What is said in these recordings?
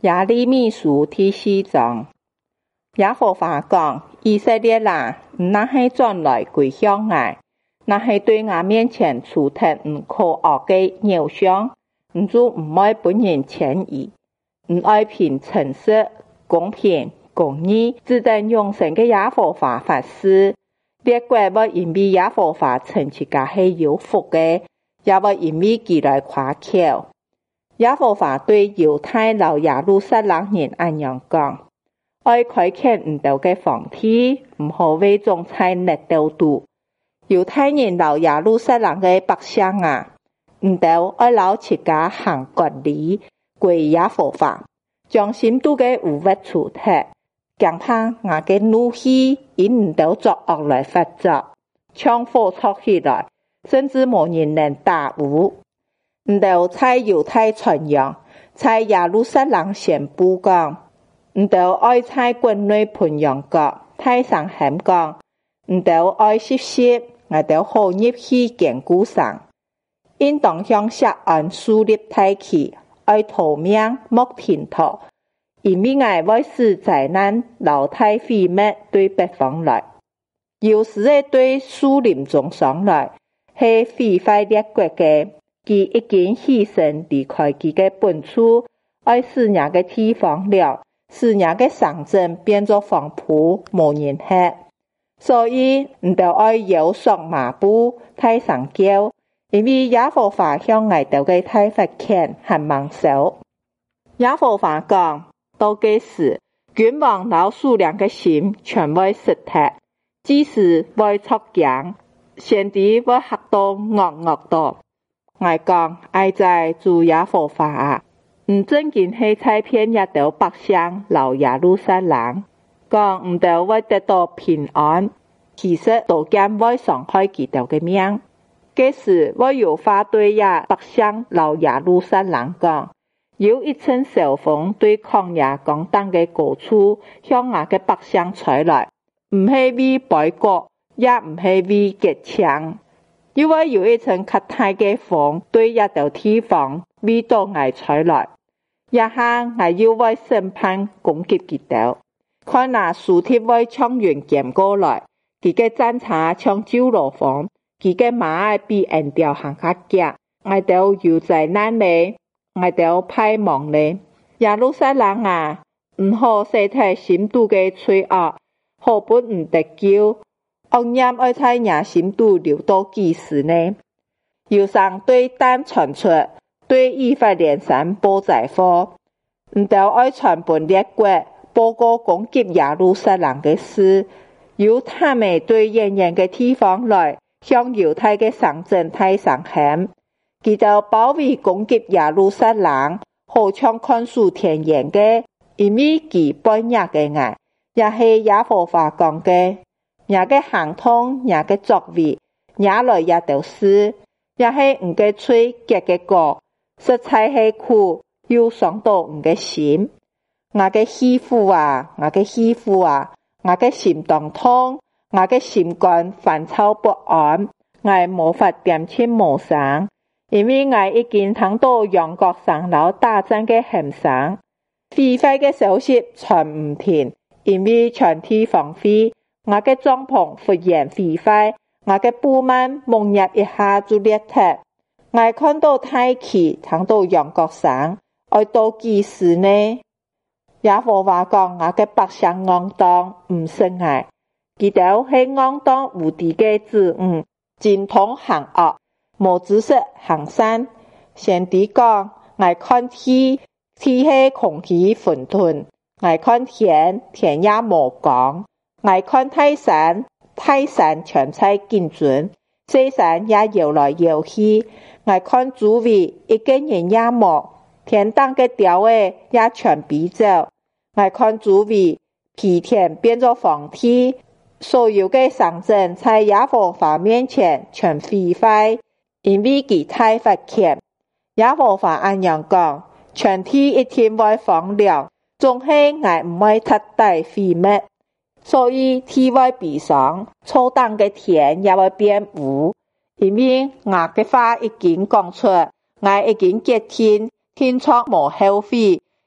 耶利米书第4章，耶和华讲：以色列人，那是转来归向我，那是对我面前出脱可恶的偶像，就不爱本人称义，不爱凭诚实、公平、公义，只等永生的耶和华发誓。列國要因為耶和華稱自家是有福的，也要因為佢來誇口。耶和華對猶太和耶路撒冷人這樣講：愛開墾唔到嘅房地，唔好為種菜捏到度。猶太人和耶路撒冷嘅百姓啊，唔到愛留自家行割禮，歸耶和華，將心度嘅污穢除脫。驚怕我嘅怒氣因唔到作惡來發作，槍火戳起來，甚至無人能打污。唔到在猶太傳揚，在耶路撒冷宣布講，唔到愛在軍內培養國，太上喊講，唔到愛實我到好入去堅固上，應當向錫安樹立大旗，愛逃命莫停托。因為我會使災難流太毀滅對北方來，有時對樹林中上來，是毀壞列國的，佢已經犧牲離開佢的本處，愛使人的地方了，使人的城鎮變作荒蕪無人吃，所以唔得愛搖索麻布太上叫，因為耶和華向我哋嘅太罰權和猛手。耶和華講：到嗰時，君王老數量嘅心全會失態，即使會作強，先知會嚇到惡到。我講：愛在主耶和華啊，唔正經係在騙一道百姓留耶路撒冷，講唔到會得到平安，其實都驚會傷害佢哋嘅命。嗰時我有話對呀百姓留耶路撒冷講。有一陣小風對曠野廣大的高處向我嘅百姓吹來，唔係為背國，也唔係為結槍，因為有一陣較大嘅風對一道地方為到我吹來，一下我要為審判攻擊佢哋，看那樹鐵為槍雲劍過來，佢嘅戰車像朝羅風，佢嘅馬比人雕行較急，我都有災難咧。我都盼望咧，耶路撒冷啊，唔好世體心度嘅罪惡，好本唔得救，惡念愛在人心度留到幾時呢？要上對單傳出，對以法蓮山報災禍，唔到愛傳本列國，報告攻擊耶路撒冷嘅事，由他們對遠遠嘅地方來，向猶太嘅城鎮太上喊。佢就包圍攻擊耶路撒冷，好像看守田園嘅，因為佢半夜嘅愛，也是耶和華講嘅，也嘅行通，也嘅作為，也來也都是，也是唔嘅嘴結嘅果，實在係苦，又傷到唔嘅心。我嘅媳婦啊，我嘅媳婦啊，我嘅心當痛，我嘅心肝煩躁不安，我無法點親無聲。因為我已經聽到陽國上樓打仗嘅喊聲，毀壞嘅消息傳唔停，因為全體荒廢，我嘅帳篷忽然毀壞，我嘅布幔蒙入一下就裂脫。我看到大旗，聽到陽國上，愛到幾時呢？耶和華講：我嘅百姓骯髒唔信我，佢哋係骯髒無敵嘅子女，精通行惡。無知識行善，先知講：我看天，天係空氣混沌；我看天，天也無光；我看泰山，泰山全在緊準，西山也搖來搖去；我看周圍一個人也無，天當嘅鳥兒也全飛走；我看周圍皮田變作荒地，所有嘅城鎮在耶和華面前全毀壞。因為佢太罰權，耶和華這樣講，全體一定會荒涼，總係我唔會徹底毀滅，所以天會悲傷，初當嘅天也會變烏，因為我嘅話已經講出，我已經結天，天窗無後悔，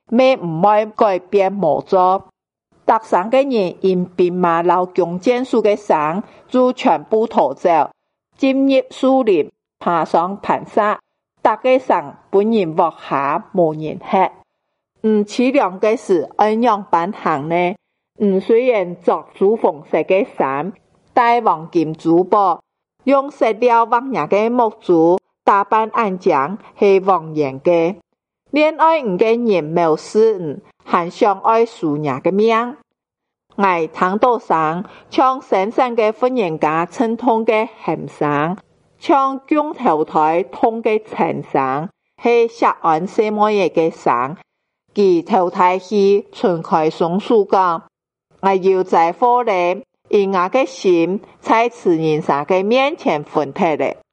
咩唔爱改变无做。搭上嘅人因兵马老弓箭术嘅绳就全部逃走，进入树林，爬上盘沙，搭嘅绳本人落下无人吃。凄凉嘅事怎样办行呢？虽然作主凤石嘅伞，戴黄金珠宝，用石料黄牙嘅木珠打扮眼睛是黄颜嘅。恋爱嘅人没事还想爱输牙嘅命。我听到上像先生嘅婚姻家称痛嘅咸生，像姜头台痛嘅陈生，是石岸什么嘢嘅生，其头台去纯开松树讲，我要在火里，以我嘅心在慈人生嘅面前分开咧。